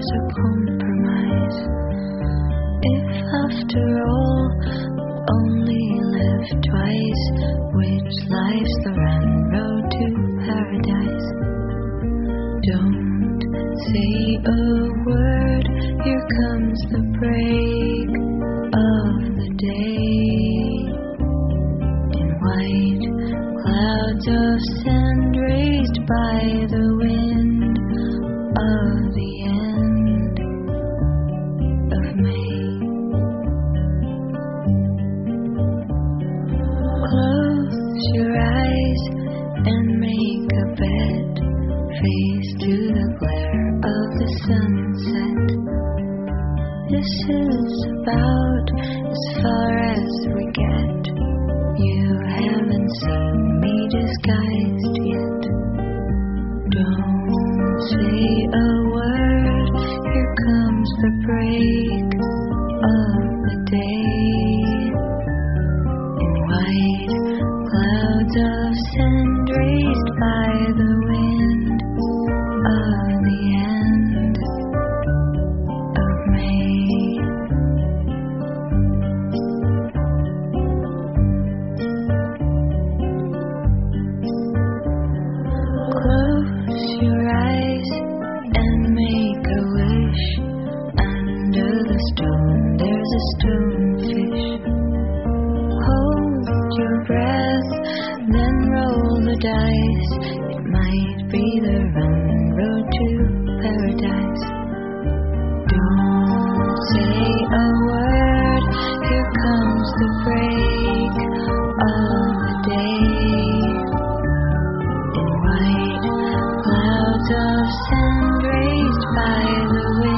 there's a compromise. If after all only live twice, which life's the run road to paradise? Don't say a word, here comes the break of the day. In white clouds of sand raised by the wind of the end of May. Close your eyes and make a bed, face to the glare of the sunset. This is about as far as we get. You haven't seen me disguised yet. Don't say a word, here comes the break of the day. In white clouds of sand raised by the wind of the end of May. Close your eyes and make a wish. Under the stone there's a stonefish. Hold your breath, then roll the dice. It might be the run road to paradise. Don't say a word, here comes the break of the day. In white clouds of sand raised by the wind